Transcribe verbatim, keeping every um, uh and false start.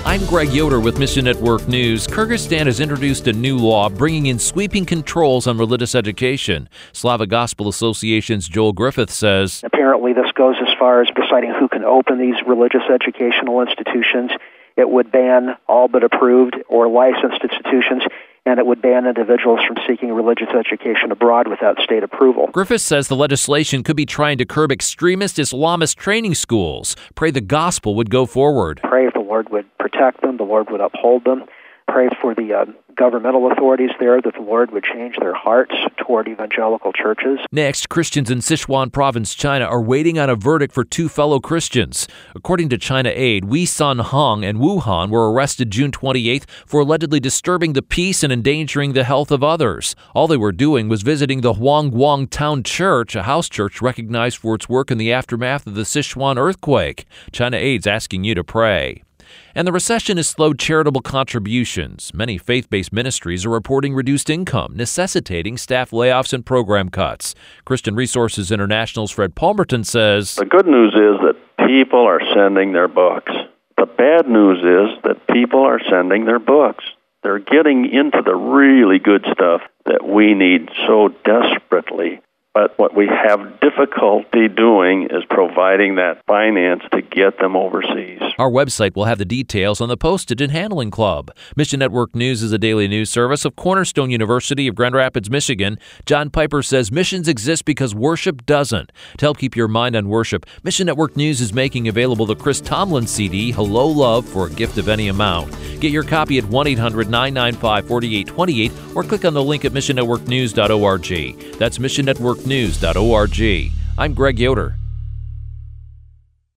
I'm Greg Yoder with Mission Network News. Kyrgyzstan has introduced a new law bringing in sweeping controls on religious education. Slavic Gospel Association's Joel Griffith says, apparently this goes as far as deciding who can open these religious educational institutions. It would ban all but approved or licensed institutions, and it would ban individuals from seeking religious education abroad without state approval. Griffith says the legislation could be trying to curb extremist Islamist training schools. Pray the gospel would go forward. Pray the Lord would protect them, the Lord would uphold them. Pray for the uh, governmental authorities there that the Lord would change their hearts toward evangelical churches. Next, Christians in Sichuan Province, China, are waiting on a verdict for two fellow Christians. According to China Aid, Wei Sun Hong and Wu Han were arrested June twenty-eighth for allegedly disturbing the peace and endangering the health of others. All they were doing was visiting the Huangguang Town Church, a house church recognized for its work in the aftermath of the Sichuan earthquake. China Aid's asking you to pray. And the recession has slowed charitable contributions. Many faith-based ministries are reporting reduced income, necessitating staff layoffs and program cuts. Christian Resources International's Fred Palmerton says, the good news is that people are sending their books. The bad news is that people are sending their books. They're getting into the really good stuff that we need so desperately. But what we have difficulty doing is providing that finance to get them overseas. Our website will have the details on the Postage and Handling Club. Mission Network News is a daily news service of Cornerstone University of Grand Rapids, Michigan. John Piper says missions exist because worship doesn't. To help keep your mind on worship, Mission Network News is making available the Chris Tomlin C D, Hello Love, for a gift of any amount. Get your copy at one eight hundred nine nine five four eight two eight or click on the link at mission network news dot org. That's mission network news dot org. I'm Greg Yoder.